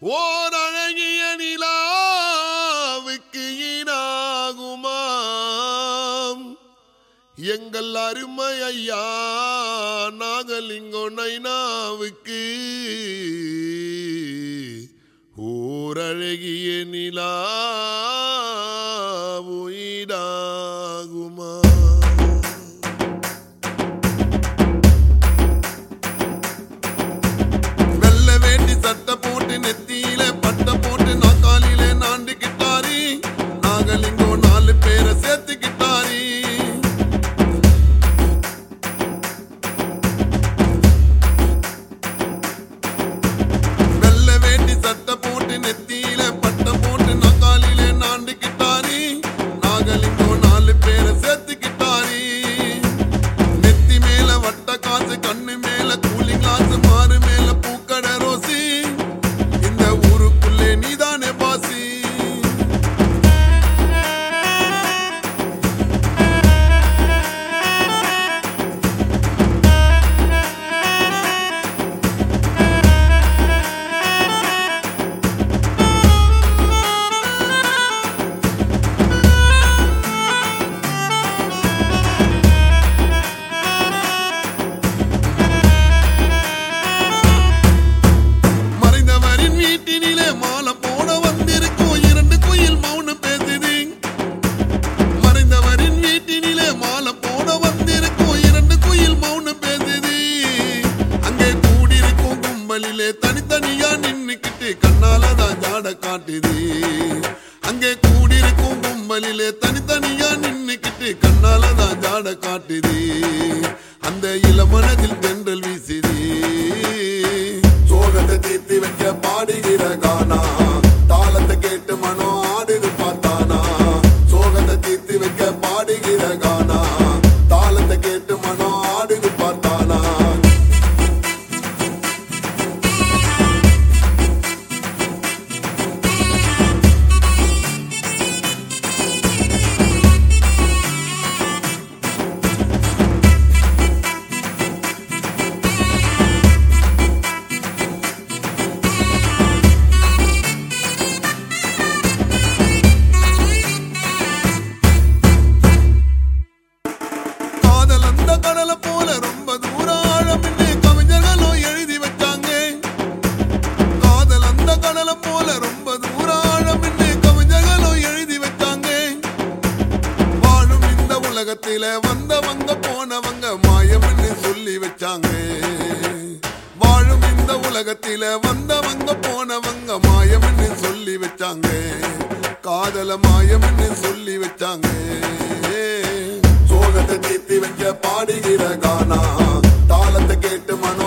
ஓர் அழகிய நிலாவுக்கு ஈடாகுமாம் எங்கள் அருமை ஐயா நாகலிங்கோ நைனாவுக்கு ஓர் அழகிய நிலாவு ஈடாகுமா. வெள்ள வேண்டி சட்டை போட்டு நெத்தியில பட்டை போட்டு நாக்காலில நாண்டுகிட்டாரி நாகலிங்கோ 4 பேரை சேர்த்துக்கிட்டாரி. வெள்ள வேண்டி சட்டை போட்டு நெத்தியில பட்டை போட்டு நாக்காலில நாண்டுகிட்டாரி நாகலிங்கோ 4 பேரை சேர்த்துக்கிட்டாரி. நெத்தி மேல வட்ட காசு கண்ணு மேல கூலிங் கிளாஸ் மாறு மேல பூக்கட ரோசி இந்த ஊருக்குள்ளே நீதானே பாசி. மறைந்தவரின் வீட்டினிலே மாலை போட வந்திருக்கும் 2 குயில் மௌனம் பேசுது. மறைந்தவரின் வீட்டினிலே மாலை போட வந்திருக்கும் 2 குயில் மௌனம் பேசுது. அங்கே கூடியிருக்கும் கும்பலிலே தனித்தனியா நின்னுக்கிட்டு கண்ணாலதான் ஜாட காட்டுது. அங்கே கூடியிருக்கும் கும்பலிலே தனித்தனியா நின்னுக்கிட்டு கண்ணாலதான் ஜாட காட்டுது. அந்த இளமனதில் தென்றல் வீசுது. சோகத்தை தீர்த்து வைக்க பாடுகிற கானா தாளத்தை கேட்டு மனோ ஆடுது பார்த்தானா. சோகத்தை தீர்த்து வைக்க பாடுகிற கானா தாளத்தை கேட்டு மனோ ஆடுது பார்த்தானா. காதல் அந்த கடலை போல ரொம்ப தூரம் ஆழம்னு கவிஞர்களும் எழுதி வச்சாங்க. காதல் அந்த கடலை போல ரொம்ப தூரம் ஆழம்னு கவிஞர்களும் எழுதி வச்சாங்க. வாழும் இந்த உலகத்தில வந்தவங்க போனவங்க மாயம்னு சொல்லி வச்சாங்க. வாழும் இந்த உலகத்தில வந்தவங்க போனவங்க மாயம்னு சொல்லி வச்சாங்க. காதல மாயம்னு சொல்லி வச்சாங்க. சோகத்தை தீர்த்து வைக்க பாடுகிற கானா தாளத்தை கேட்டு மனோ